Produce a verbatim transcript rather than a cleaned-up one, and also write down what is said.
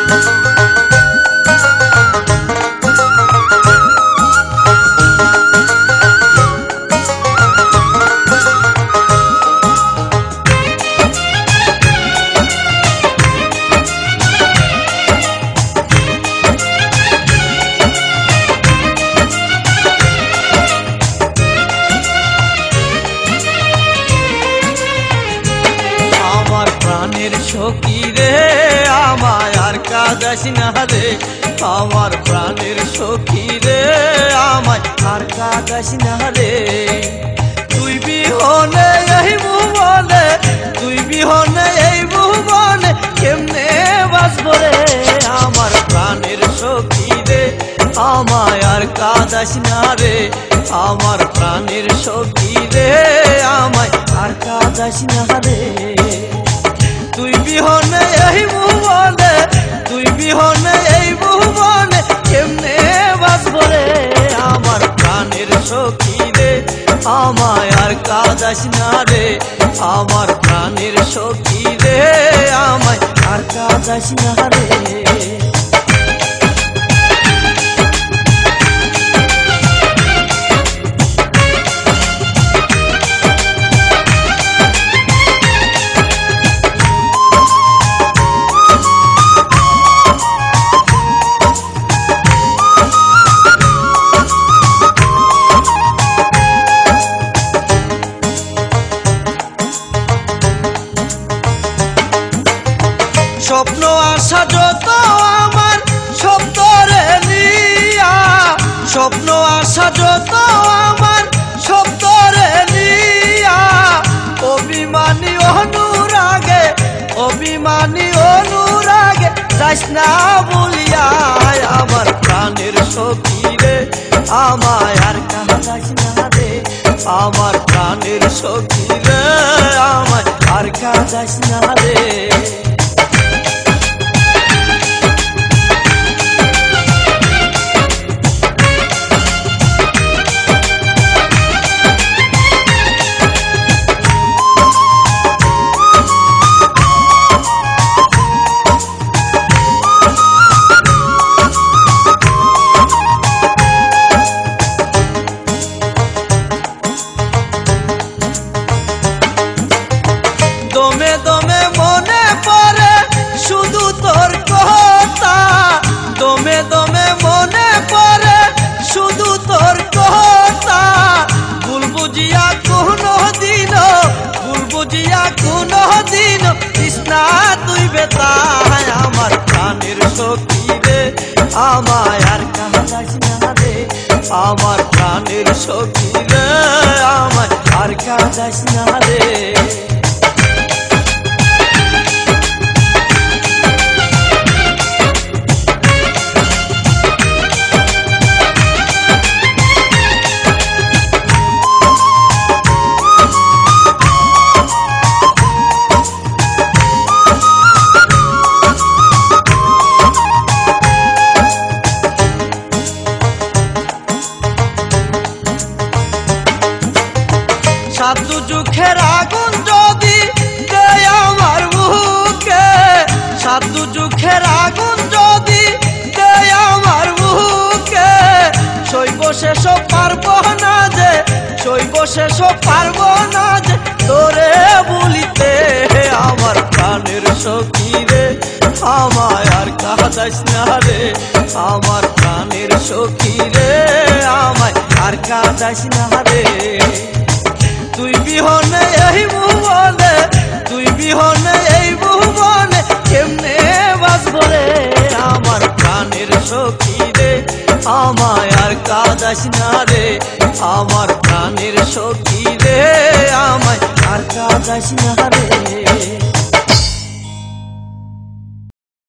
সখী রে আমায় আর কাঁদাস না রে, আমার প্রাণের সখী রে আমায় আর কাঁদাস না রে। তুই বিহনে এই ভুবনে, তুই বিহনে এই ভুবনে কেমনে বাঁচবো রে, আমার প্রাণের সখী রে আমায় আর কাঁদাস না রে, আমার প্রাণের সখী রে আমায় আর কাঁদাস না রে। তুই বিহনে এই ভুবনে, তুই বিহনে এই ভুবনে কেমনে বাঁচবো রে, আমার প্রাণের সখী রে আমায় আর কাঁদাস না রে, আমার প্রাণের সখী রে আমায় আর কাঁদাস না রে। স্বপ্ন আশা যত আমার সপ্তরে নিয়া, স্বপ্ন আশা যত আমার সপ্তরে নিয়া, অভিমানী অনুরাগে, অভিমানী অনুরাগে যাস না বলিয়া, আমার প্রাণের সখী রে আমায় আর কাঁদাস না রে, আমার প্রাণের সখী রে আমায় আর কাঁদাস না রে। দমে দমে মনে পড়ে শুধু তোর কথা, দমে দমে মনে পড়ে শুধু তোর কথা, ভুল বুঝিয়া কোনো দিন, ভুল বুঝিয়া কোনো দিন কৃষ্ণা তুই বেতায়, আমার প্রাণের সখী রে আমায় আর কাঁদাস না রে, আমার প্রাণের সখী রে আমায় আর কাঁদাস না রে। সাধু যুখের আগুন যদি দেয় আমার বুকে, সাধু যুখের আগুন যদি দেয় আমার বুকে, শৈব শেষ পারবো না যে, শৈব শেষ পারবো না যে তোরে বলিতে, আমার প্রাণের সখী রে আমায় আর কাঁদাস না রে, আমার প্রাণের সখী রে আমায় আর কাঁদাস না রে। তুই বিহনে এই ভুবনে, তুই বিহনে এই ভুবনে কেমনে বাঁচবো রে, আমার প্রাণের সখী রে আমায় আর কাঁদাস না রে, আমার প্রাণের সখী রে আমায় আর কাঁদাস না রে।